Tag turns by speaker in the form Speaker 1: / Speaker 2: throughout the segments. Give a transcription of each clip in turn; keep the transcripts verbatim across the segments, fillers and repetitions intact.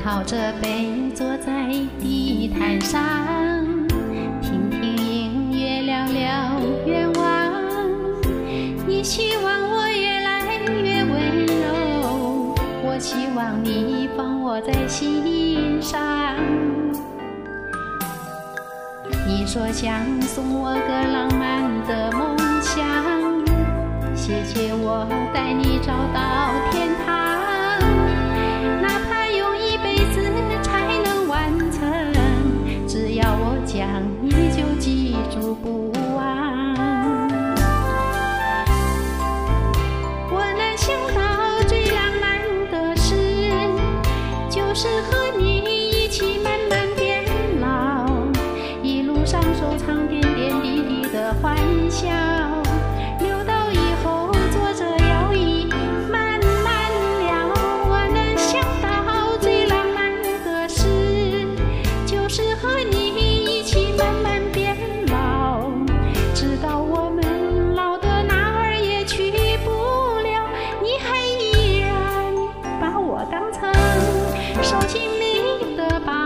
Speaker 1: 靠着背坐在地毯上，听听音乐，聊聊愿望。你希望我越来越温柔，我希望你放我在心上。你说想送我个浪漫的梦想，谢谢我带你找到天堂，哪怕用一辈子才能完成，只要我讲你就记住不忘。我能想到最浪漫的事，就是和你一起慢慢变老，一路上收藏点点滴滴的欢笑，留到以后坐着摇椅慢慢聊。我能想到最浪漫的事，就是和你一起慢慢变老，直到我们老得哪儿也去不了，你还依然把我当成手心里的宝。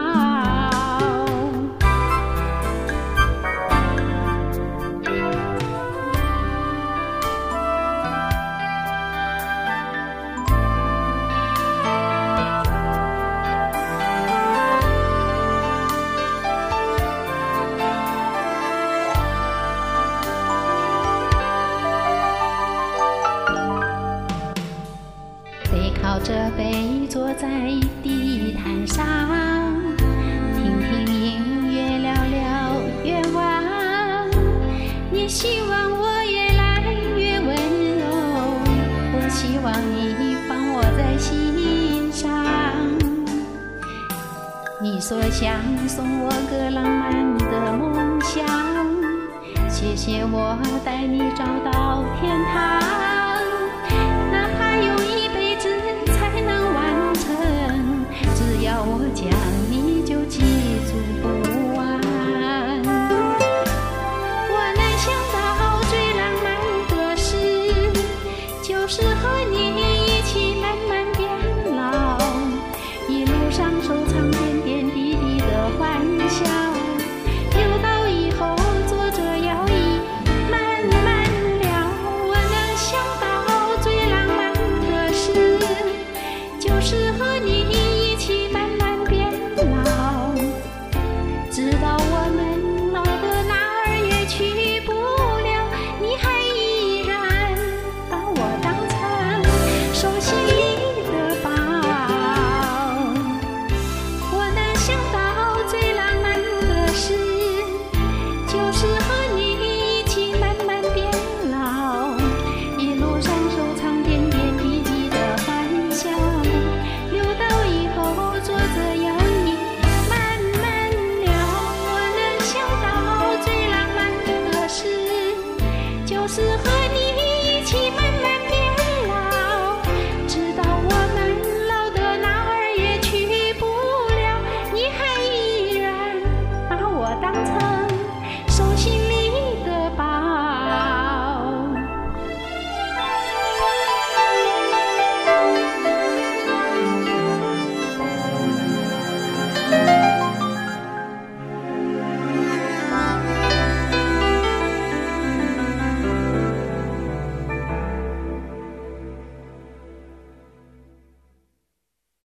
Speaker 1: 背靠着背坐在地毯上，听听音乐，聊聊愿望。你希望我越来越温柔，我希望你放我在心上。你说想送我个浪漫的梦想，谢谢我带你找到天堂，哪怕用一辈子才能完成，只要我讲你就记住不忘。我能想到最浪漫的事，就是和你一起慢慢变老，一路上收藏点点滴滴的欢笑，留到以后坐着摇椅慢慢聊。我能想到最浪漫的事，就是和你一起慢慢变老，直到我们老得哪儿也去不了，你还依然把我当成手心里的宝。我能想到最浪漫的事，就是和你一起慢慢变老，一路上收藏点点滴滴的欢笑，留到以后坐着摇椅慢慢聊。我能想到最浪漫的事，就是和你一起慢慢变老，直到我们老得哪儿也去不了，你还依然把我当成手心